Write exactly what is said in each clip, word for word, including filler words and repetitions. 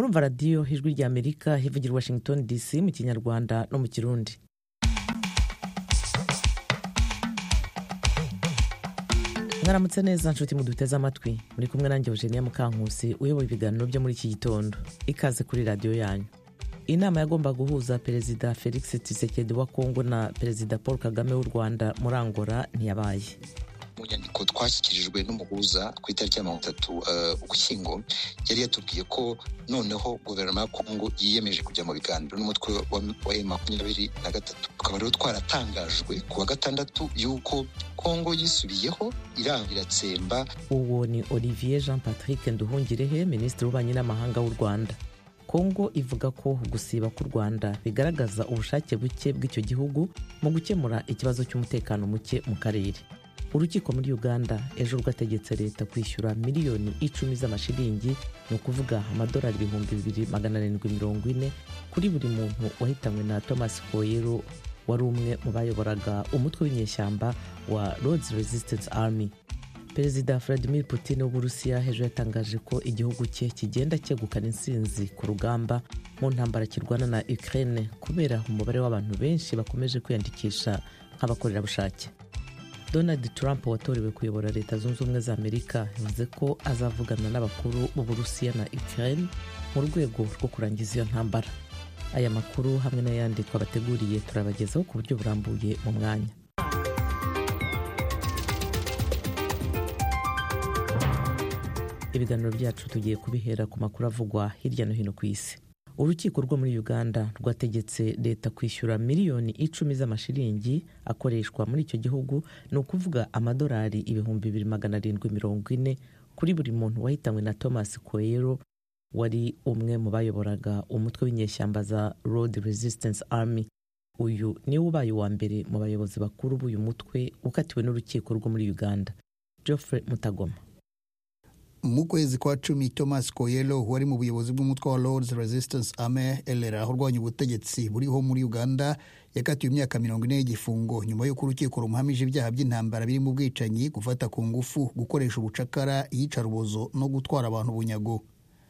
murumva radiyo ijwi rya Amerika hivugira Washington D C mu kinyarwanda no mu kirundi. Mwaramutse neza nshuti muduteze amatwi, muri kumwe nanjye Eugenia Mukankusi uyoboye ibiganiro byo muri iki gitondo. Ikaze kuri radiyo yanyu. Inama yagomba guhuza Perezida Felix Tshisekedi wa Kongo na Perezida Paul Kagame w'u Rwanda muri Angola ntiyabaye. Mu nyandiko twashyikirijwe n'umuhuza ku itariki ya mirongo itatu Ugushyingo yari yatubwiye ko noneho guverinoma ya Kongo yiyemeje kujya mu biganiro n'umutwe wa M makumyabiri na gatatu. Tukaba rero twaratangajwe ku wa gatandatu yuko Kongo yisubiyeho irangira tsemba. Uwo ni Olivier Jean Patrick Nduhungirehe, Minisitiri w'Ububanyi n'Amahanga w'u Rwanda. Kongo ivuga ko gusiba ku Rwanda bigaragaza ubushake buke bw'icyo gihugu mu gukemura ikibazo cy'umutekano muke mu karere. Urukiko muri Uganda ejo rwategetse leta kwishyura miliyoni icumi z'amashiringi, ni ukuvuga amadolari ibihumbi bibiri magana arindwi mirongo ine kuri buri muntu wahitanywe na Thomas Koyero, wari umwe mu bayoboraga umutwe w'inyeshyamba wa Lord's Resistance Army. Perezida Vladimir Putin w'Uburusiya ejo yatangaje ko igihugu cye kigenda cyegukana intsinzi ku rugamba mu ntambara kirwana na Ukraine kubera umubare w'abantu benshi bakomeje kwiyandikisha nk'abakorerabushake. Donald Trump watorewe kuyobora Leta Zunze Ubumwe za Amerika yavuze ko azavugana n'abakuru b'Uburusiya na Ukraine mu rwego rwo kurangiza iyo ntambara. Aya makuru hamwe n'ayandi twabateguriye turabagezaho ku buryo burambuye mu mwanya. Ibiganiro byacu tugiye kubihera ku makuru avugwa hirya no hino ku isi. Urukiko rwo muri Uganda rwategetse leta kwishyura miliyoni icumi z'amashiringi akoreshwa muri icyo gihugu, ni ukuvuga amadolari ibihumbi bibiri magana arindwi mirongo ine kuri buri muntu wahitanywe na Thomas Koyero, wari umwe mu bayoboraga umutwe w'inyeshyamba za Lord's Resistance Army. Uyu niwe ubaye wa mbere mu bayobozi bakuru b'uyu mutwe ukatiwe n'urukiko rwo muri Uganda. Geoffrey Mutagoma. Mu kwezi kwa cumi, Thomas Koyelo wari mu buyobozi bw'umutwe wa Lord's Resistance Army L R A urwanya ubutegetsi buriho muri Uganda yakatiwe imyaka mirongo ine y'igifungo nyuma y'uko urukiko rumuhamije ibyaha by'intambara biri mu bwicanyi, gufata ku ngufu, gukoresha ubucakara, iyicarubozo no gutwara abantu bunyago.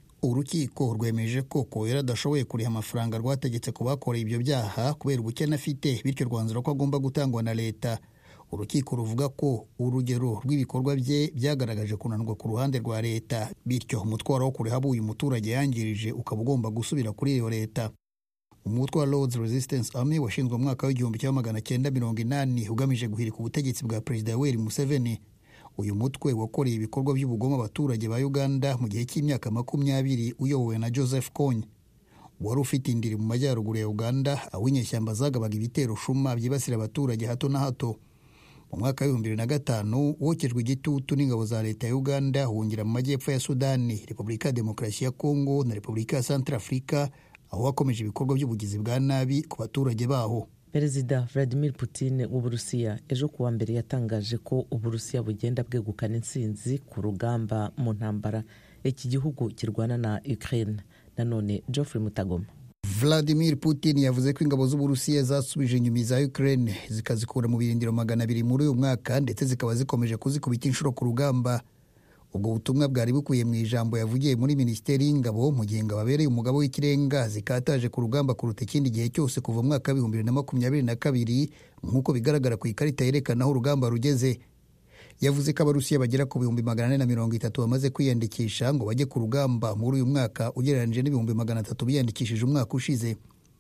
Urukiko rwemeje ko Koyelo adashoboye kuriha amafaranga rwategetse ku bakoreye ibyo byaha kubera ubukene afite, bityo rwanzura ko agomba gutangwa na leta. Urukiko ruvuga ko urugero rw'ibikorwa bye byagaragaje kunanirwa ku ruhande rwa leta, bityo umutwaro wo kuriha uyu muturage yangirije ukaba ugomba gusubira kuri iyo leta. Umutwe wa Lord's Resistance Army washinzwe mu mwaka w'igihumbi kimwe magana cyenda mirongo inani ugamije guhirika ubutegetsi bwa Perezida Yoweri Museveni. Uyu mutwe wakoreye ibikorwa by'ubugome abaturage ba Uganda mu gihe cy'imyaka makumyabiri uyobowe na Joseph Kony. Wari ufite indiri mu majyaruguru ya Uganda, aho inyeshyamba zagabaga ibitero shuma byibasira abaturage hato na hato. Mu mwaka w'ibihumbi bibiri na gatanu wokejwe igitutu n'ingabo za leta ya Uganda hungira mu majyepfo ya Sudani, Repubulika ya Demokarasi ya Kongo na Repubulika ya Centrafrica, aho wakomeje ibikorwa by'ubugizi bwa nabi ku baturage baho. Perezida Vladimir Putin w'Uburusiya ejo kuwa mbere yatangaje ko Uburusiya bugenda bwegukana intsinzi ku rugamba mu ntambara iki gihugu kirwana na Ukraine. Nanone Geoffrey Mutagoma. Vladimir Putin yavuze ko ingabo z'Uburusiya zasubije inyuma za Ukraine zikazikura mu birindiro magana abiri muri uyu mwaka, ndetse zikaba zikomeje kuzikubita inshuro ku rugamba. Ubwo butumwa bwari bukuye mu ijambo yavugiye muri Minisiteri y'Ingabo mu gihe ingabo abereye umugabo w'ikirenga zikataje ku rugamba kuruta ikindi gihe cyose kuva mu mwaka w'ibihumbi bibiri na makumyabiri na kabiri, nk'uko bigaragara ku ikarita yerekana aho urugamba rugeze. Yavuze ko Abarusiya bagera ku bihumbi magana ane na mirongo itatu bamaze kwiyandikisha ngo bajye ku rugamba muri uyu mwaka, ugereranyije n'ibihumbi magana atatu biyandikishije umwaka ushize.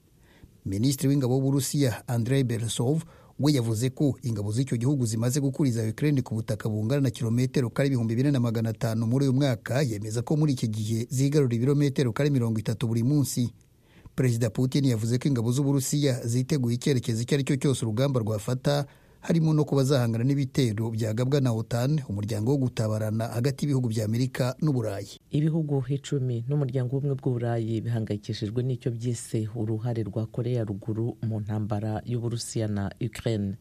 Minisitiri w'Ingabo w'Uburusiya Andrei Beresov we yavuze ko ingabo z'icyo gihugu zimaze gukuriza Ukraine ku butaka bungana na kilometero kare ibihumbi bine na magana atanu muri uyu mwaka, yemeza ko muri iki gihe zigarura ibirometero kare mirongo itatu buri munsi. Perezida Putin yavuze ko ingabo z'Uburusiya ziteguye icyerekezo icyo ari cyo cyose urugamba rwafata, harimo no kuba zahangana n'ibitero byagabwa na OTAN, umuryango wo gutabarana hagati y'ibihugu bya Amerika n'Uburayi. Ibihugu icumi n'umuryango w'ubumwe bw'Uburayi bihangayikishijwe n'icyo byise uruhare rwa Korea ya ruguru mu ntambara y'Uburusiya na Ukraine.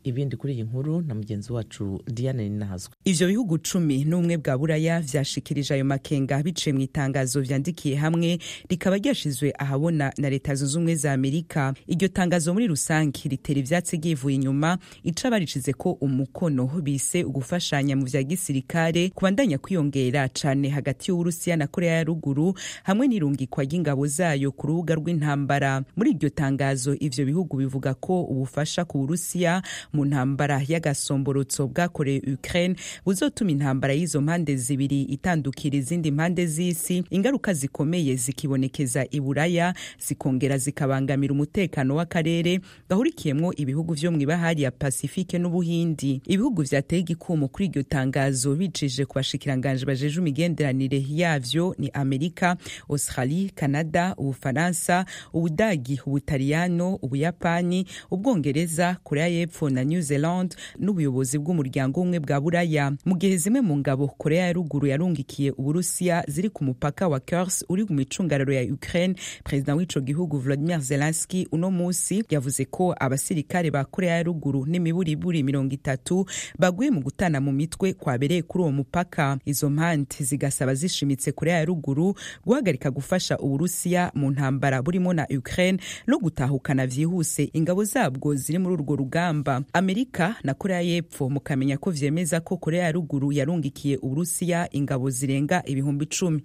ibindi kuri iyi nkuru na mugenzi wacu Diane Ninahazwe. Ivyo bihugu cumi n'umwe bwa Buraya vyashikirije ayo makenga biciye mu itangazo vyandikiye hamwe rikaba ryashizwe ahabona na leta zunze ubumwe za Amerika. Iryo tangazo muri rusangi ritera ivyatsi givuye inyuma ica baricize ko umukono bise ugufashanya mu vya gisirikare kubandanya kwiyongera cane hagati y'Uburusiya na Korea ya Ruguru hamwe n'irungikwa ry'ingabo zayo ku rubuga rw'intambara. Muri iryo tangazo ivyo bihugu bivuga ko ubufasha ku Burusiya mu ntambara y'agasomborotso bwakorewe Ukraine buzotuma intambara y'izo mpande zibiri itandukira izindi mpande z'isi, ingaruka zikomeye zikibonekeza i Buraya zikongera zikabangamira umutekano w'akarere gahurikiyemwo ibihugu vyo mw'ibahari ya Pacifique n'Ubuhindi. Ibihugu vyateye igikumu kuri iryo tangazo bicije ku bashikiranganje bajeje imigenderanire yavyo ni Amerika, Australie, Canada, Ubufaransa, Ubudagi, Ubutaliyano, Ubuyapani, Ubwongereza, Korea y'Epfo na New Zealand n'ubuyobozi bw'umuryango umwe bwa Buraya. Mu gihe zimwe mu ngabo Korea ya Ruguru yarungikiye Uburusiya ziri ku mupaka wa Kursk uri mu micungararo ya Ukraine, president w'ico gihugu Volodymyr Zelensky uno musi yavuze ko abasirikare ba Korea ya Ruguru n'imiburiburi mirongo itatu baguye mu gutana mu mitwe kwabereye kuri uwo mupaka. Izo mpande zigasaba zishimitse Korea ya Ruguru guhagarika gufasha Uburusiya mu ntambara burimo na Ukraine no gutahukana vyihuse ingabo zabwo ziri muri urwo rugamba. Amerika na Korea y'Epfo mukamenya ko vyemeza ko Korea ya Ruguru yarungikiye Uburusiya ingabo zirenga ibihumbi icumi.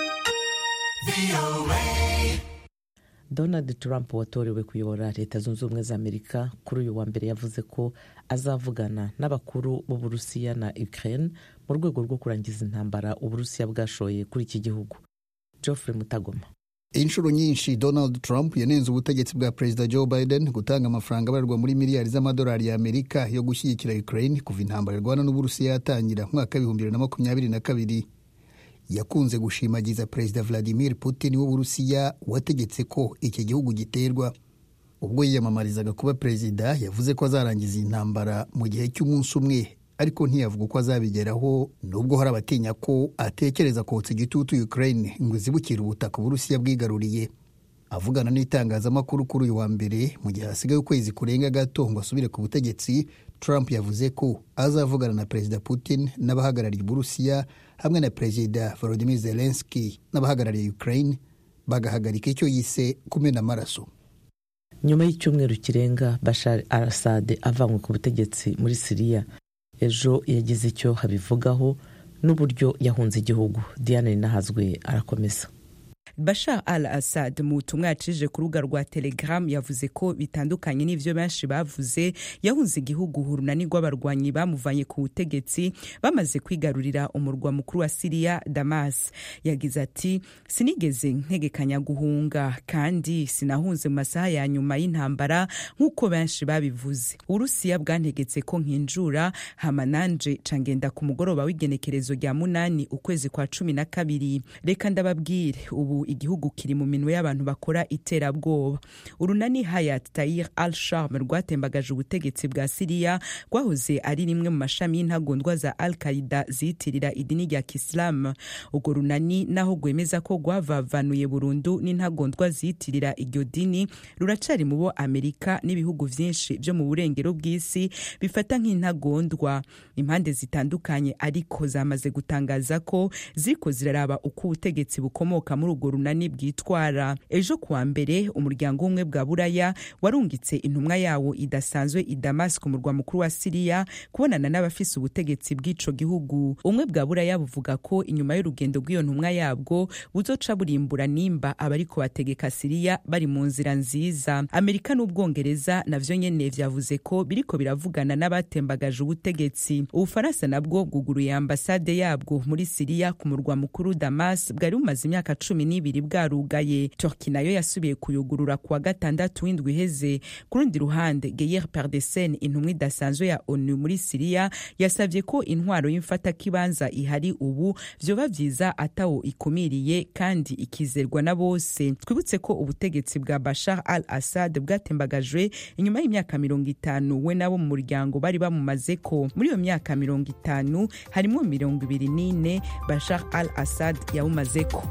Donald Trump watorewe kuyobora leta zunze ubumwe za Amerika kuri uyu wa mbere yavuze ko azavugana n'abakuru b'Uburusiya na Ukraine mu rwego rwo kurangiza intambara Uburusiya bwashoye kuri iki gihugu. Geoffrey Mutagoma. Inshuro nyinshi Donald Trump yanenze ubutegetsi bwa Perezida Joe Biden gutanga amafaranga abarwa muri miliyari z'amadolari ya Amerika yo gushyigikira Ukraine kuva intambara irwana n'Uburusiya yatangira mwaka w'ibihumbi bibiri na makumyabiri na kabiri. Yakunze gushimagiza Perezida Vladimir Putin w'Uburusiya wategetse ko iki gihugu giterwa. Ubwo yiyamamarizaga kuba perezida yavuze ko azarangiza intambara mu gihe cy'umunsi umwe, ariko ntiyavuga ko azabigeraho, nubwo hari abatinya ko atekereza kotsa igitutu Ukraine ngo izibukire ubutaka Uburusiya bwigaruriye. Avugana n'itangazamakuru kuri uyu wa mbere mu gihe hasigaye ukwezi kurenga gato ngo asubire ku butegetsi, Trump yavuze ko azavugana na Perezida Putin n'abahagarariye Uburusiya hamwe na Perezida Volodymyr Zelensky n'abahagarariye Ukraine bagahagarika icyo yise kumena amaraso. Nyuma y'icyumweru kirenga Bashar al-Assad avanywe ku butegetsi muri Syria, ejo yagize icyo habivugaho n'uburyo yahunze igihugu. Diane Ninahazwe arakomeza. Bashar al-Assad mu butumwa yacishije ku rubuga rwa Telegram yavuze ko bitandukanye n'ivyo benshi bavuze, yahunze igihugu urunani rw'abarwanyi bamuvanye ku butegetsi bamaze kwigarurira umurwa mukuru wa Syria Damas. Yagize ati sinigeze ntegekanya guhunga kandi sinahunze mu masaha ya nyuma y'intambara nk'uko benshi babivuze. Urusiya bwantegetse ko nkinjura hama nanje cangenda ku mugoroba w'igenekerezo rya munani ukwezi kwa cumi na kabiri. Reka ndababwire ubu igihugu kiri mu minwe y'abantu bakora iterabwoba. Urunani Hayat Tahrir al-Sham rwatembagaje ubutegetsi bwa Syria rwahoze ari rimwe mu mashami y'intagondwa za Al-Qaeda zitirira idini rya Islam. Urwo runani naho rwemeza ko rwavavanuye burundu n'intagondwa zitirira iryo dini, ruracari mu bo Amerika n'ibihugu vyinshi byo mu burengero bw'isi bifata nk'intagondwa. Impande zitandukanye ariko zamaze gutangaza ko ziko ziraraba uko ubutegetsi bukomoka muri urwo runani bwitwara. Ejo kuwa mbere umuryango umwe bwa Buraya warungitse intumwa yawo idasanzwe i Damascus mu murwa mukuru wa Syria kubonana n'abafise ubutegetsi bw'ico gihugu. Umwe bwa Buraya buvuga ko inyuma y'urugendo rw'iyo ntumwa yabwo buzoca burimbura nimba abariko bategeka Syria bari mu nzira nziza. Amerika n'Ubwongereza navyo nyene vyavuze ko biriko biravugana n'abatembagaje ubutegetsi. Ubufaransa nabwo bwuguruye ambasade yabwo muri Syria ku murwa mukuru Damas bwari bumaze imyaka cumi n'ibiri bwarugaye. Turki nayo yasubiye kuyugurura kuwa gatandatu w'indwi iheze. Ku rundi ruhande Geir Pedersen, intumwa idasanzwe ya ONU muri Syria, yasavye ko intwaro y'imfata kibanza ihari ubu vyoba vyiza atawo ikumiriye kandi ikizerwa na bose. Twibutse ko ubutegetsi bwa Bashar al-Assad bwatembagajwe inyuma y'imyaka mirongo itanu we nabo mu muryango bari bamumaze ko. Muri iyo myaka mirongo itanu harimo mirongo ibiri n'ine Bashar al-Assad yawumaze ko.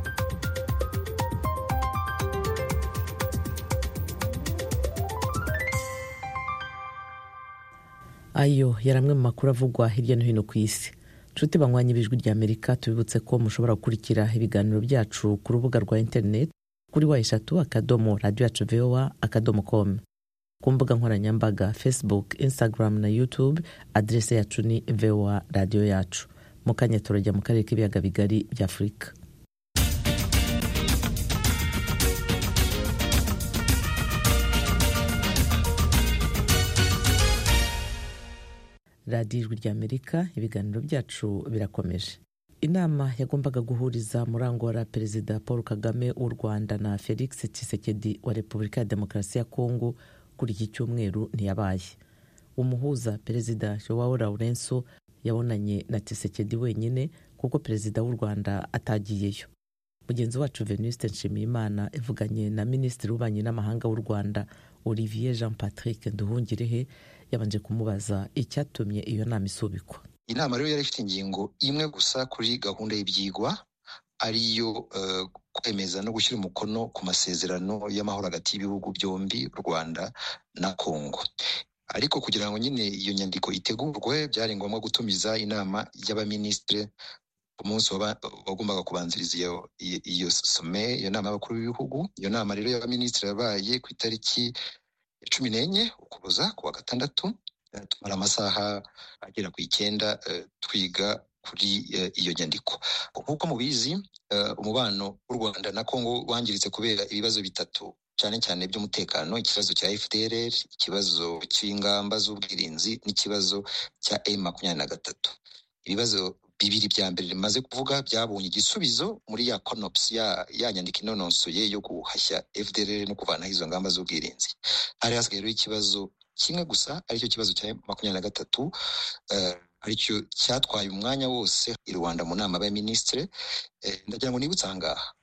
ayo yari amwe mu makuru avugwa hirya no hino ku isi. Nshuti banywanyi b'Ijwi ry'Amerika, tubibutse ko mushobora gukurikira ibiganiro byacu ku rubuga rwa interineti kuri wa eshatu akadomo radio yacu voa akadomo com, ku mbuga nkoranyambaga Facebook, Instagram na YouTube. Adrese yacu ni voa radio yacu. Mu kanya turajya mu karere k'ibiyaga bigari bya Afurika. radiyo Ijwi ry'Amerika, ibiganiro byacu birakomeje. Inama yagombaga guhuriza muri Angola Perezida Paul Kagame w'u Rwanda na Felix Tshisekedi wa Repubulika ya Demokarasi ya Kongo kuri iki cyumweru ntiyabaye. Umuhuza Perezida Joao Lourenço yabonanye na Tshisekedi wenyine kuko Perezida w'u Rwanda atagiyeyo. Mugenzi wacu Venuste Nshimiyimana ivuganye na Minisitiri w'Ububanyi n'Amahanga w'u Rwanda Olivier Jean Patrick Nduhungirehe, yabanje kumubaza icyatumye iyo nama isubikwa. Inama rero yari ifite ingingo imwe gusa kuri gahunda y'ibyigwa, ariyo uh, kwemeza no gushyira umukono ku masezerano y'amahoro hagati y'ibihugu byombi, Rwanda na Kongo. Ariko kugira ngo nyine iyo nyandiko itegurwe, byari ngombwa gutumiza inama y'abaminisitiri umunsi wagombaga kubanziriza iyo iyo some, iyo nama y'abakuru b'ibihugu. Iyo nama rero y'abaminisitiri yabaye ku itariki cumi n'enye Ukuboza kuwa gatandatu. Tumara amasaha agera ku icyenda uh, twiga kuri uh, iyo nyandiko. Nk'uko mubizi, uh, umubano w'u Rwanda na Kongo wangiritse kubera ibibazo bitatu cyane cyane by'umutekano: ikibazo cya F D L R, ikibazo cy'ingamba z'ubwirinzi, n'ikibazo cya M makumyabiri na gatatu. Ibibazo bibiri bya mbere rimaze kuvuga byabonye igisubizo muri ya CONOPS, ya, ya nyandiko inononsoye yo guhashya F D L R no kuvanaho izo ngamba z'ubwirinzi. Hari hasigaye ikibazo kimwe gusa, aricyo kibazo cya makumyabiri na gatatu, uh, aricyo cyatwaye umwanya wose i Rwanda mu nama y'abaminisitiri. Uh, ndagira ngo nibutse ahangaha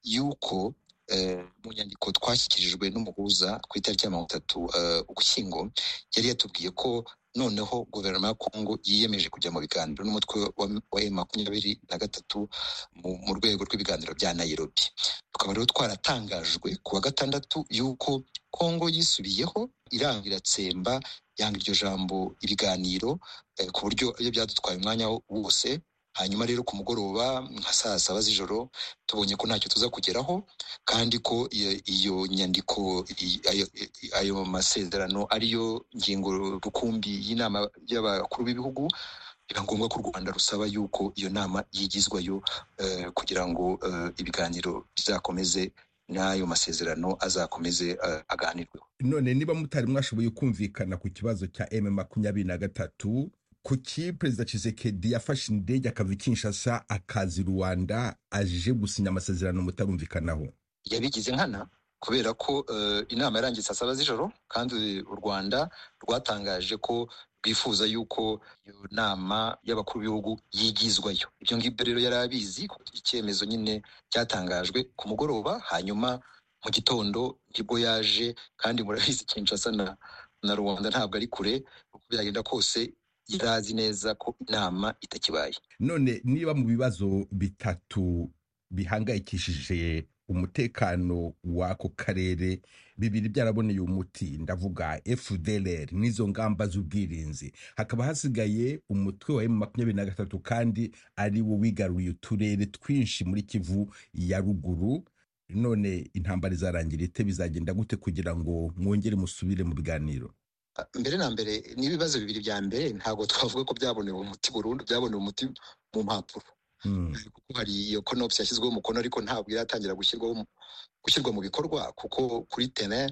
yuko uh, mu nyandiko twashyikirijwe n'umuhuza ku itariki ya mirongo itatu uh, Ugushyingo, yari yatubwiye ko noneho guverinoma ya Kongo yiyemeje kujya mu biganiro n'umutwe wa M makumyabiri na gatatu mu, mu rwego rw'ibiganiro bya Nairobi. Tukaba rero twaratangajwe ku wa gatandatu yuko Kongo yisubiyeho, iranga iratsemba, yanga iryo jambo ibiganiro, eh, ku buryo iyo byadutwaye umwanya wose. Hanyuma rero ku mugoroba nka saa saba z'ijoro tubonye ko ntacyo tuza kugeraho, kandi ko iyo nyandiko, ayo, ayo masezerano ariyo ngingo rukumbi y'inama y'abakuru b'ibihugu, biba ngombwa ko u Rwanda rusaba yuko iyo nama yigizwayo uh, kugira ngo uh, ibiganiro bizakomeze n'ayo masezerano azakomeze uh, aganirweho. None niba mutari mwashoboye kumvikana ku kibazo cya M makumyabiri na gatatu, kuki Perezida Tshisekedi yafashe indege akava Kinshasa akazi Rwanda aje gusinya amasezerano mutarumvikanaho? Yabigize nkana kubera ko uh, inama yarangiye saa saba z'ijoro, kandi u Rwanda rwatangaje ko rwifuza yuko iyo nama y'abakuru b'ibihugu yigizwayo. Ibyo ngibyo rero yari abizi, icyemezo nyine cyatangajwe ku mugoroba. Hanyuma mu gitondo nibwo yaje, kandi murabizi Kinshasa na, na Rwanda ntabwo ari kure, uko byagenda kose yarazi neza ko inama itakibaye. None niba mu bibazo bitatu bihangayikishije umutekano w'ako karere bibiri byaraboneye umuti, ndavuga F D L R n'izo ngamba z'ubwirinzi, hakaba hasigaye umutwe wa M makumyabiri na gatatu kandi ari wo wigaruye uturere twinshi muri Kivu ya ruguru. None intambara izarangira ite? Bizagenda gute kugira ngo mwongere musubire mu biganiro? Mbere na mbere n'ibibazo bibiri bya mbere ntabwo twavuga ko byabonewe umuti burundu, byabonewe umuti mu mpapuro. Hmm. Kuko hari iyo CONOPS yashyizweho umukono, ariko ntabwo iratangira gushyirwaho gushyirwa mu bikorwa, kuko kuri terrain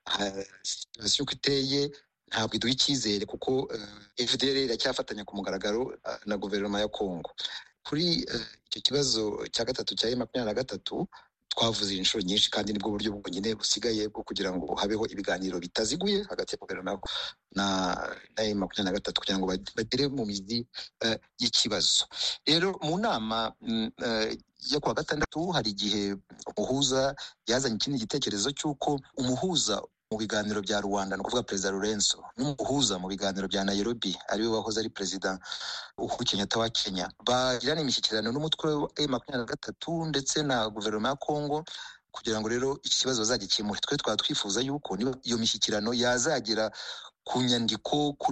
situation uko iteye ntabwo iduha icyizere, kuko uh, F D L R iracyafatanya ku mugaragaro uh, na guverinoma ya Kongo. Kuri uh, icyo kibazo cya gatatu cya M makumyabiri na gatatu twavuze inshuro nyinshi, kandi nibwo buryo bwonyine busigaye bwo kugira ngo habeho ibiganiro bitaziguye hagati ya guverinoma na na M makumyabiri na gatatu kugira ngo bagere mu mizi uh, y'ikibazo. Rero mu nama uh, yo kuwa gatandatu hari igihe umuhuza yazanye ikindi gitekerezo cy'uko umuhuza mu biganiro bya Rwanda, no kuvuga Perezida Lourenço, n'umuhuza mu biganiro bya Nairobi ariwe wahoze ari Perezida Uhuru Kenyatta wa Kenya, bagirana imishyikirano n'umutwe wa M makumyabiri na gatatu ndetse na guverinoma ya Kongo kugira ngo rero iki kibazo bazagikemure. Twe twaba twifuza yuko iyo mishyikirano yazagera ku nyandiko, kuri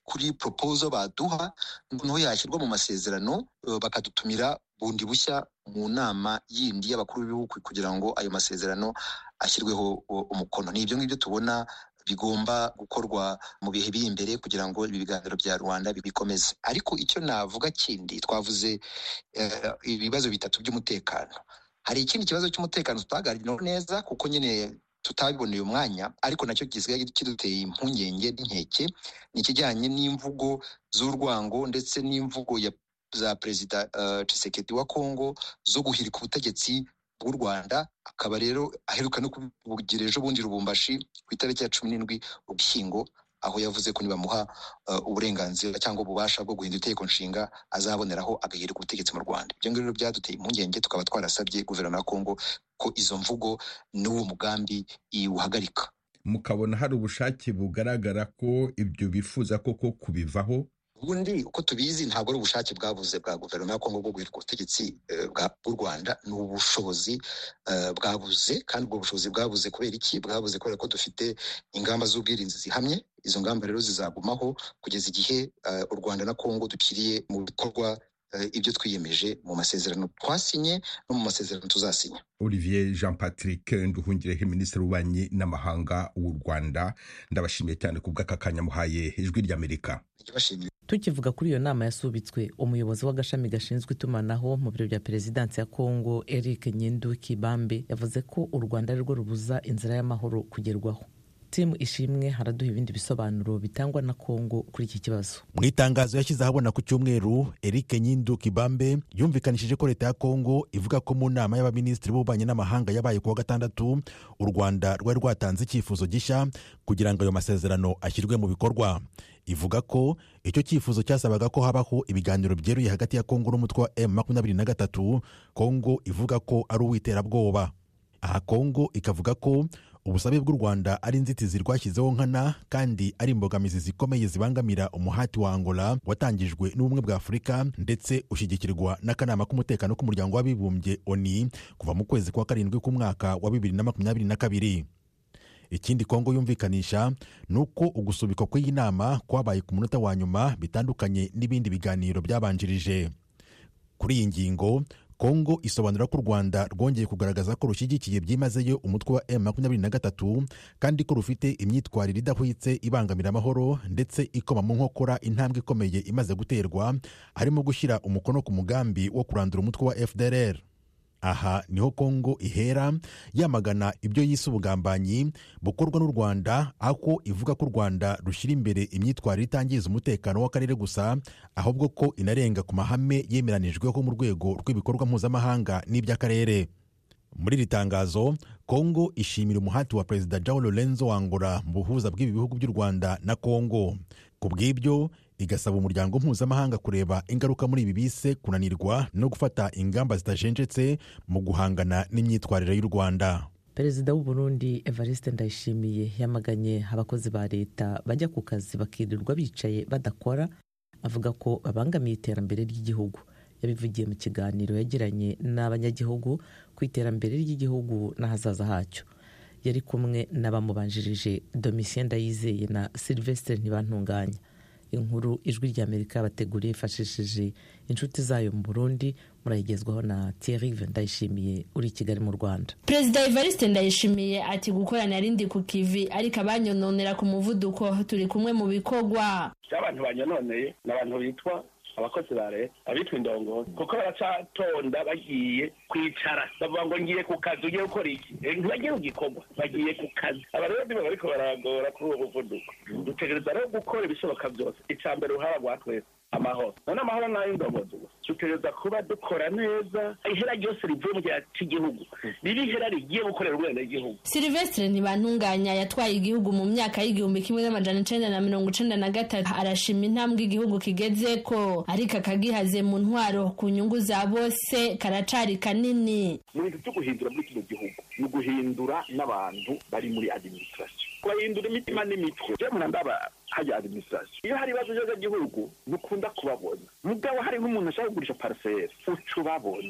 kuri proposal baduha noneho yashyirwa mu masezerano bakadutumira bundi bushya mu nama yindi y'abakuru b'ibihugu kugira ngo ayo masezerano ashyirweho umukono. Ni ibyo ngibyo tubona bigomba gukorwa mu bihe biri imbere kugira ngo ibi biganiro bya Rwanda bikomeze. Ariko icyo navuga kindi, twavuze uh, ibibazo bitatu by'umutekano. Hari ikindi kibazo cy'umutekano tutaganiraho neza kuko nyine tutabiboneye umwanya, ariko nacyo gisigaye kiduteye impungenge n'inkeke, ni ikijyanye n'imvugo z'urwango ndetse n'imvugo ya za Perezida uh, Tshisekedi wa Kongo zo guhirika ubutegetsi bw'u Rwanda. Akaba rero aheruka no kubugira ejo bundi Lubumbashi ku itariki ya cumi n'indwi Ugushyingo, aho yavuze ko nibamuha uh, uburenganzira cyangwa ububasha bwo guhindura itegeko nshinga azaboneraho agahirika ubutegetsi mu Rwanda. Ibyo ngibyo byaduteye impungenge, tukaba twarasabye guverinoma ya Kongo ko izo mvugo n'uwo mugambi iwuhagarika. Mukabona hari ubushake bugaragara ko ibyo bifuza koko kubivaho? Ubundi uko tubizi ntabwo ari ubushake bwabuze bwa guverinoma ya Kongo bwo guhirika ubutegetsi bw'u Rwanda, ni ubushobozi uh, bwabuze. Kandi ubwo bushobozi bwabuze kubera iki? Bwabuze kubera ko dufite ingamba z'ubwirinzi zihamye. Izo ngamba rero zizagumaho kugeza igihe uh, u Rwanda na Kongo dukiriye mu bikorwa uh, ibyo twiyemeje mu masezerano twasinye no mu masezerano tuzasinya. Olivier Jean Patrick Nduhungirehe, Minisitiri w'Ububanyi n'Amahanga w'u Rwanda, ndabashimiye cyane ku bw'aka kanya muhaye Ijwi ry'Amerika. Tukivuga kuri iyo nama yasubitswe, umuyobozi w'agashami gashinzwe itumanaho mu biro bya Perezidansi ya Kongo Eric Nyenduki Bambe yavuze ko u Rwanda ari rwo rubuza inzira y'amahoro kugerwaho. Timu Ishimwe haraduha ibindi bisobanuro bitangwa na Kongo kuri iki kibazo. Mu itangazo yashyize ahabona ku cyumweru, Eric Nyenduki Bambe yumvikanishije ko leta ya Kongo ivuga ko mu nama y'abaminisitiri b'ububanyi n'amahanga yabaye ku wa gatandatu, u Rwanda rwari rwatanze icyifuzo gishya kugira ngo ayo masezerano ashyirwe mu bikorwa. Ivuga ko icyo cyifuzo cyasabaga ko habaho ibiganiro byeruye hagati ya Kongo n'umutwe wa M makumyabiri na gatatu. Kongo ivuga ko ari uwiterabwoba. Aha Kongo ikavuga ko ubusabe bw'u Rwanda ari inzitizi rwashyizeho nkana kandi ari imbogamizi zikomeye zibangamira umuhati wa Angola watangijwe n'ubumwe bwa Afurika ndetse ushyigikirwa n'akanama k'umutekano k'umuryango w'abibumbye O N U kuva mu kwezi kwa karindwi k'umwaka wa bibiri na makumyabiri na kabiri. Ikindi Kongo yumvikanisha nuko ugusubikwa kw'iyi nama kwabaye ku munota wa nyuma bitandukanye n'ibindi biganiro byabanjirije. Kuri iyi ngingo Kongo isobanura ko u Rwanda rwongeye kugaragaza ko rushyigikiye byimazeyo umutwe wa M makumyabiri na gatatu kandi ko rufite imyitwarire idahwitse ibangamira amahoro ndetse ikoma mu nkokora intambwe ikomeye imaze guterwa, harimo gushyira umukono ku mugambi wo kurandura umutwe wa F D L R. Aha niho Kongo ihera yamagana ibyo yise ubugambanyi bukorwa n'u Rwanda, aho ivuga ko u Rwanda rushyira imbere imyitwarire itangiza umutekano w'akarere gusa, ahubwo ko inarenga ku mahame yemeranijweho mu rwego rw'ibikorwa mpuzamahanga n'iby'akarere. Muri iri tangazo, Kongo ishimira umuhati wa Perezida João Lourenço wa Angola mu buhuza bw'ibi bihugu by'u Rwanda na Kongo. Ku bw'ibyo igasaba umuryango mpuzamahanga kureba ingaruka muri ibi bise kunanirwa no gufata ingamba zitajenjetse mu guhangana n'imyitwarire y'u Rwanda. Perezida w'u Burundi Evariste Ndayishimiye yamaganye abakozi ba leta bajya ku kazi bakirirwa bicaye badakora, avuga ko babangamiye iterambere ry'igihugu. Yabivugiye mu kiganiro yagiranye n'abanyagihugu ku iterambere ry'igihugu n'ahazaza hacyo. Yari kumwe n'abamubanjirije Domitien Ndayizeye na Sylvestre Ntibantunganya. Inkuru Ijwi ry'Amerika bateguriye ifashishije inshuti zayo mu Burundi, murayigezwaho na Thierry Ndayishimiye uri i Kigali mu Rwanda. Perezida Evariste Ndayishimiye ati gukorana rindi ku kivi ariko abanyononera ku muvuduko turi kumwe mu bikorwa. Abantu banyononeye n'abantu bitwa abakozi ba leta, abitwa indongozi, kuko baracatonda bagiye kwicara bavuga ngo ngiye ku kazi. Ugiye gukora iki? Ntibagiye kugikorwa, bagiye ku kazi. Abarundi bariko baragora kuri uwo muvuduko. Dutegereza rero gukora ibishoboka byose. Icya mbere uruhara rwa twese amahoro, none amahoro nayo indongozi. Dutegereza kuba dukora neza, ihera ryose rivuye mu gihe cy'igihugu riri ihera rigiye gukorera urwenda igihugu. Sylvestre Ntibantunganya yatwaye igihugu mu myaka y'igihumbi kimwe n'amajana icenda na mirongo icenda na gatatu. Arashima intambwe igihugu kigezeko, ariko akagihaze mu ntwaro ku nyungu za bose karacari kanini. Mu bintu byo guhindura muri kino gihugu ni guhindura n'abantu bari muri administration, bahindura imitima n'imitwe. Je murandaba hajya administration, iyo hari ibibazo by'igihugu mukunda kubabona, mugabo hari nk'umuntu ashaka kugurisha parcelle ucubabona.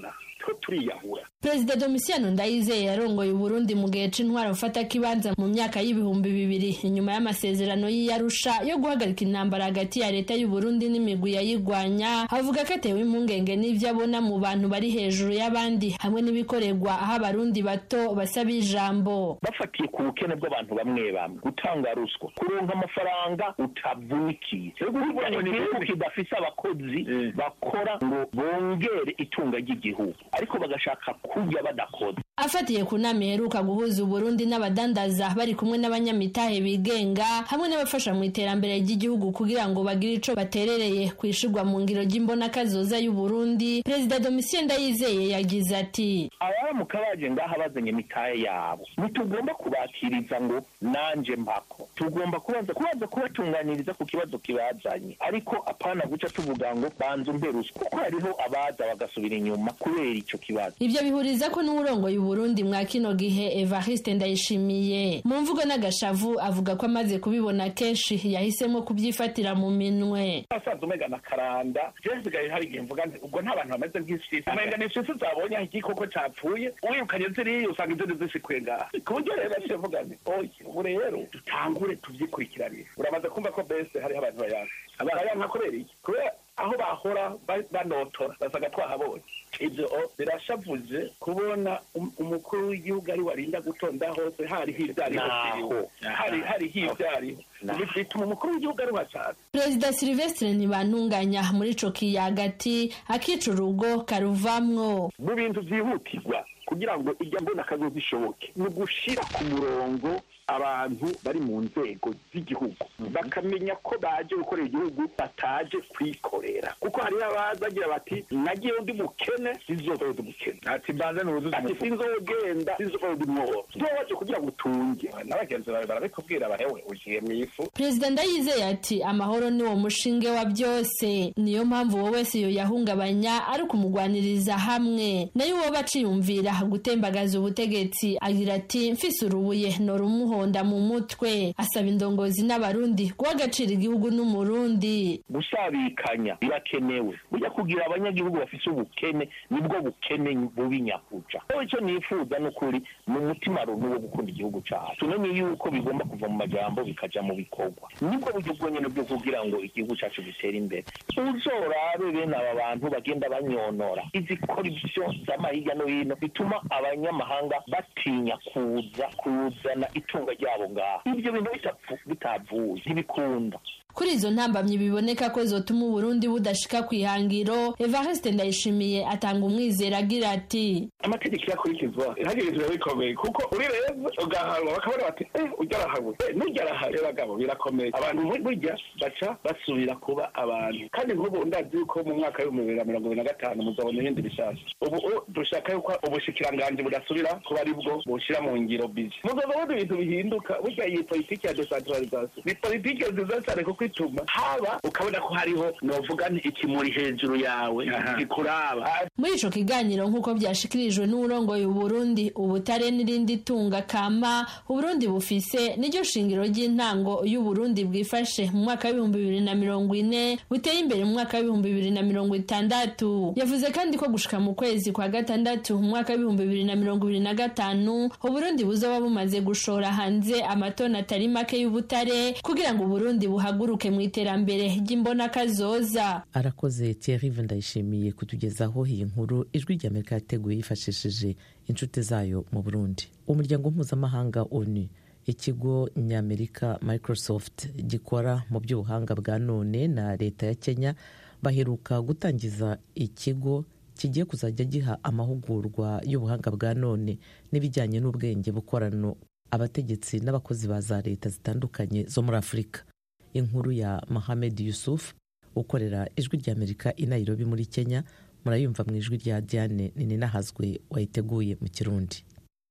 two turiyahura. Perezida Domitiano Ndayizeye yarongoye Uburundi mu gihe c'intwaro ufata kibanza mu myaka y'ibihumbi bibiri inyuma y'amasezerano y'Arusha yo guhagarika intambara hagati ya leta y'u Burundi n'imigwi yayigwanya. Avuga ko atewe impungenge n'ivyo abona mu bantu bari hejuru y'abandi hamwe n'ibikorerwa aho abarundi bato basaba ijambo. Bafatiye ku bukene bw'abantu bamwe bamwe, gutanga ruswa, kuronka amafaranga utavunikiye, igihugu kidafise abakozi bakora ngo bongere itunga ry'igihugu ariko bagashaka kurya badakoze. Afatiye ku nama iheruka guhuza Uburundi n'abadandaza bari kumwe n'abanyamitahe bigenga hamwe n'abafasha mu iterambere ry'igihugu kugira ngo bagire ico baterereye kwishirwa mu ngiro ry'imbona kazoza y'u Burundi, Perezida Domitien Ndayizeye yagize ati abara mu kabaje ngaha bazanye mitahe yabo nitugomba kubakiriza ngo nanje mpako, tugomba kubanza kubanza kubatunganiriza ku kibazo kibazanye ariko apana guca tuvuga ngo banze umberuswa kuko hariho abaza bagasubira inyuma kubera ico kibazo. Ivyo bihuriza ko n'uburongo y'u Burundi mwa kino gihe Evariste Ndayishimiye mu mvugo n'agashavu avuga ko amaze kubibona kenshi yahisemo kubyifatira mu minwe. Asanzwe umega na karanda jesigaye hari igihe mvuga ubwo nta bantu bameze nk'isisi umenga ni isisi zabonye aho igikoko capfuye wirukanye ziriya usanga inzindi zishikwe ngaha ku buryo rero naciye mvuga nti oye ubu rero dutangure tuvyikurikiranire. Uramaze kumva ko bese hariho abantu bayanka abayanka kubera iki? Kubera aho bahora banotora basaga twahabonye ivyo birashavuje kubona umukuru w'igihugu ari warinda gutonda hose hari hivyariho hari hari hivyariho bituma umukuru w'igihugu ari wacana. Perezida Silvestre Ntibantunganya muri ico kiyagati akica urugo karuvamwo. Mu bintu vyihutirwa kugira ngo ijya mbona kazo bishoboke ni gushira ku murongo abantu bari mu nzego z'igihugu bakamenya ko baje gukorera igihugu bataje kwikorera kuko hari abazagira bati nagiye undi mukene sizova undi mukene ati banze n'uruzuza ati sinzogenda sizova undi mworo twaje kugira ngo tunge n'abagenzi bawe barabikubwira bahewe ugiye mu ifu. Perezida Ndayizeye ati amahoro ni wo mushinge wa byose niyo mpamvu wowe wese yo yahungabanya ari kumugwaniriza hamwe nayo wowe baciyumvira gutembagaza ubutegetsi. Agira ati mfise urubuye no rumuhonda mu mutwe. Asaba indongozi n'abarundi guha agaciro igihugu n'umurundi. Gusabikanya birakenewe burya kugira abanyagihugu bafise ubukene nibwo bukene bubi nyakuca. Icyo nifuza n'ukuri mu mutima runtu wo gukunda igihugu cyacu tumenye yuko bigomba kuva mu majambo bikaja mu bikorwa nibwo buryo bwonyene bwo kugira ngo igihugu cyacu gitere imbere. Uzorabe bene aba bantu bagenda banyonora izi corruption z'amahiga no hino bituma abanyamahanga batinya kuza kuzana itunga ryabo ngaha. Ibyo bintu bitavuye ntibikunda. Kuri izo ntambamye biboneka ko zotuma Burundi budashika kwihangiro, Evariste Ndayishimiye atanga umwizera agira ati amategeko yakurikizwa hagirizwa bikomeye kuko uri rero ugahanwa bakabona bati eh ujyarahawe eh nujyarahawe bagabo birakomeye abantu burya baca basubira kuba abantu kandi nk'ubu ndazi ko mu mwaka w'ibihumbi bibiri na mirongo ibiri na gatanu muzabona ibindi bishasha. Ubu dushaka yuko ubushikiranganje budasubira kuba aribwo bushira mu ngiro bizi muzabona ibintu bihinduka burya iyi politiki ya decentralisation ni politiki nziza cyane kuko ituma haba ukabona ko hariho novuga nti ikimuri hejuru yawe gikuraba. Muri ico kiganiro nk'uko byashikirijwe n'urongoye Burundi ubutare n'irindi tunga kama Uburundi bufise n'iryo shingiro ry'intango y'u Burundi bwifashe mu mwaka w'ibihumbi bibiri na mirongo ine buteye imbere mu mwaka w'ibihumbi bibiri na mirongo itandatu. Yavuze kandi ko gushika mu kwezi kwa gatandatu mu mwaka w'ibihumbi bibiri na mirongo ibiri na gatanu Uburundi buzoba bumaze gushora hanze amatoni atari make y'ubutare kugira ngo Uburundi buhaguruke mu iterambere ry'imbona kazoza. Arakoze Thierry Ndayishimiye kutugezaho iyi nkuru ijwi ry'Amerika yateguye yifashishije inshuti zayo mu Burundi. Umuryango mpuzamahanga O N U, ikigo ny'Amerika Microsoft gikora mu by'ubuhanga bwa none na leta ya Kenya baheruka gutangiza ikigo kigiye kuzajya giha amahugurwa y'ubuhanga bwa none n'ibijyanye n'ubwenge bukorano abategetsi n'abakozi ba za leta zitandukanye zo muri Afurika. Inkuru ya Mohamed Yusuf ukorera ijwi ry'Amerika i Nairobi muri Kenya murayumva mu ijwi rya Diane Ninahazwe wayiteguye mu Kirundi.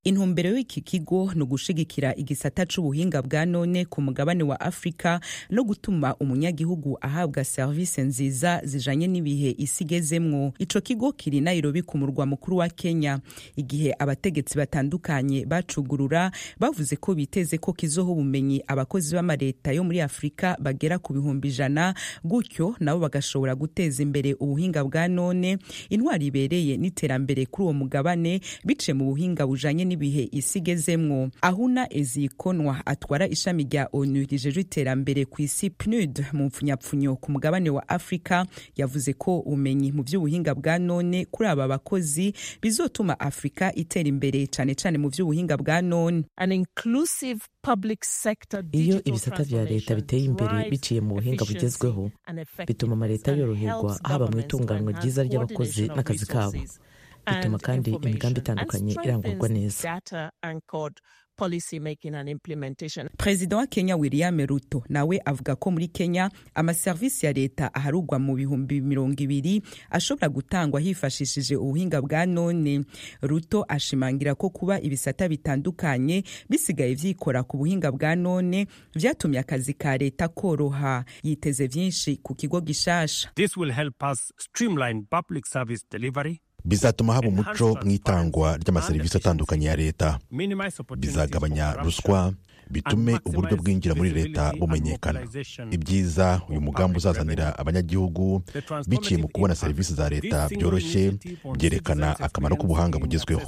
intumbero y'iki kigo ni ugushigikira igisata c'ubuhinga bwa none ku mugabane wa Afrika no gutuma umunyagihugu ahabwa serivisi nziza zijanye n'ibihe isi igezemwo. Ico kigo kiri Nairobi ku murwa mukuru wa Kenya. Igihe abategetsi batandukanye bacugurura bavuze ko biteze ko kizoha ubumenyi abakozi b'amareta yo muri Afrika bagera ku bihumbi ijana, gutyo nabo bagashobora guteza imbere ubuhinga bwa none, intwari ibereye n'iterambere kuri uwo mugabane bice mu buhinga bujanye n'ibihe isi igezemwo. Ahuna Ezikonwa atwara ishami rya ONU rijejwe iterambere ku isi P N U D mu mpfunyapfunyo ku mugabane wa Afrika yavuze ko ubumenyi mu by'ubuhinga bwa none kuri aba bakozi bizotuma Afrika itera imbere cyane cyane mu by'ubuhinga bwa none. An inclusive public sector iyo ibisata vya leta biteye imbere biciye mu buhinga bugezweho bituma amaleta yoroherwa haba mu itunganywa ryiza ry'abakozi n'akazi kabo, bituma kandi imigambi itandukanye irangurwa neza. Policy making and implementation. President wa Kenya William Ruto nawe avuga ko muri Kenya amaservisi ya leta aharugwa mu bihumbi mirongo ibiri ashobora gutangwa hifashishije ubuhinga bwa none. Ruto ashimangira ko kuba ibisata bitandukanye bisigaye vyikora ku buhinga bwa none vyatumye akazi ka leta koroha. Yiteze vyinshi ku kigo gishasha. This will help us streamline public service delivery. Bizatuma haba umuco mw'itangwa ry'amaserivisi atandukanye ya leta, bizagabanya ruswa, bitume uburyo bwinjira muri leta bumenyekana. Ibyiza uyu mugambi uzazanira abanyagihugu biciye mu kubona serivisi za leta byoroshye, byerekana akamaro k'ubuhanga bugezweho.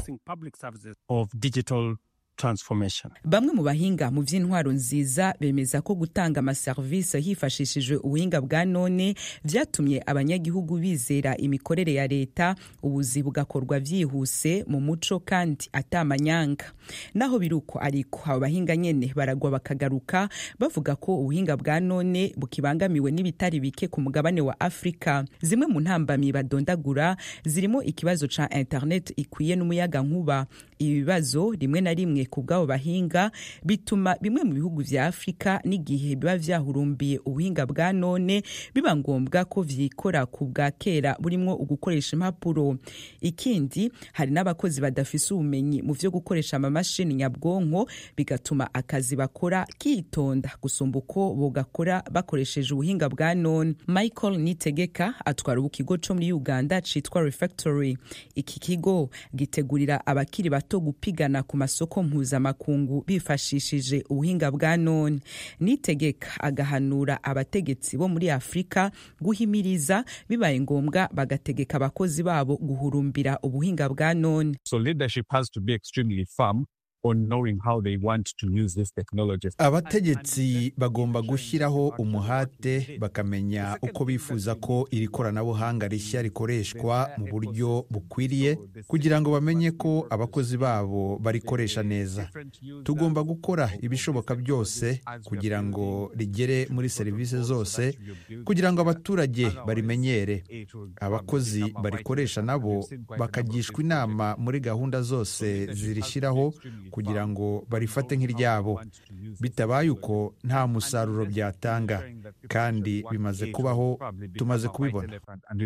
Transformation. Bamwe mu bahinga mu vy'intwaro nziza bemeza ko gutanga amaservisi hifashishije ubuhinga bwa none vyatumye abanyagihugu bizera imikorere ya leta, ubuzi bugakorwa vyihuse mu muco kandi atamanyanga. Naho biruko ariko abo bahinga nyene baragwa bakagaruka bavuga ko ubuhinga bwa none bukibangamiwe n'ibitari bike ku mugabane wa Afrika. Zimwe mu ntambamyi badondagura zirimo ikibazo ca internet ikwiye n'umuyaga nkuba. Ibibazo rimwe na rimwe ku bw'abo bahinga bituma bimwe mu bihugu vya Afrika n'igihe biba vyahurumbiye ubuhinga bwa none biba ngombwa ko vyikora ku bwa kera burimo ugukoresha impapuro. Ikindi hari n'abakozi badafise ubumenyi mu vyo gukoresha amamashini nyabwonko, bigatuma akazi bakora kitonda gusumba uko bogakora bakoresheje ubuhinga bwa none. Michael Nitegeka atwara ubukigo co muri Uganda citwa Refactory. Iki kigo gitegurira abakiri bato gupigana ku masoko mpuzamakungu bifashishije ubuhinga bwa none. Nitegeka agahanura abategetsi bo muri Afrika guhimiriza bibaye ngombwa bagategeka abakozi babo guhurumbira ubuhinga bwa none. So leadership has to be extremely firm on knowing how they want to use this technology. Abategetsi bagomba gushyiraho umuhate bakamenya uko bifuza ko iri koranabuhanga rishya rikoreshwa mu buryo bukwiriye kugira ngo bamenye ko abakozi babo barikoresha neza. Tugomba gukora ibishoboka byose kugira ngo rigere muri serivisi zose, kugira ngo abaturage barimenyere. Abakozi barikoresha nabo bakagishwa inama muri gahunda zose zirishiraho kugira ngo barifate nk'iryabo. Bitabaye uko nta musaruro byatanga, kandi bimaze kubaho, tumaze kubibona.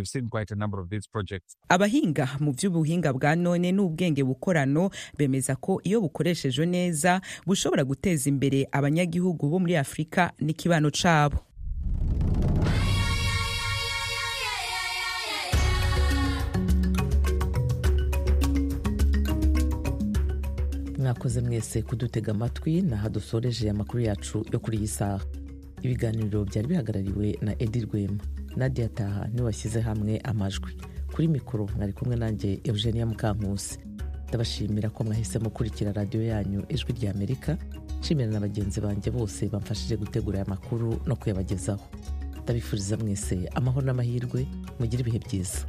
Abahinga mu by'ubuhinga bwa none n'ubwenge bukorano bemeza ko iyo bukoreshejwe neza bushobora guteza imbere abanyagihugu bo muri Afrika n'ikibano cabo. Mwakoze mwese kudutega amatwi, na hadusoreje amakuru yacu yo kuri iyi saha. Ibiganiro byari bihagarariwe na Edi Rwema. Nadia Taha niwe washyize hamwe amajwi. Kuri mikoro mwari kumwe nanjye Eugenia Mukankusi. Ndabashimira ko mwahisemo kurikira radio yanyu Ijwi rya Amerika. Nshimira na bagenzi banjye bose bamfashije gutegura aya makuru no kuyabagezaho. Ndabifuriza mwese amahoro n'amahirwe, mugire ibihe byiza.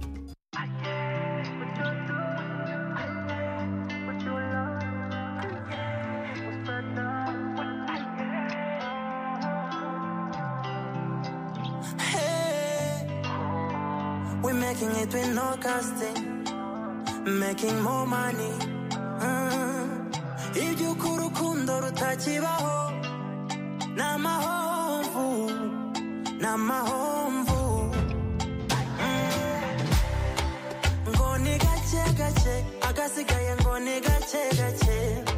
Making it with no casting, making more money. Ibyo kurukundo rutakibaho, namahomvu, namahomvu. Ngo ni gake gake. agasigaye ngo ni gake gake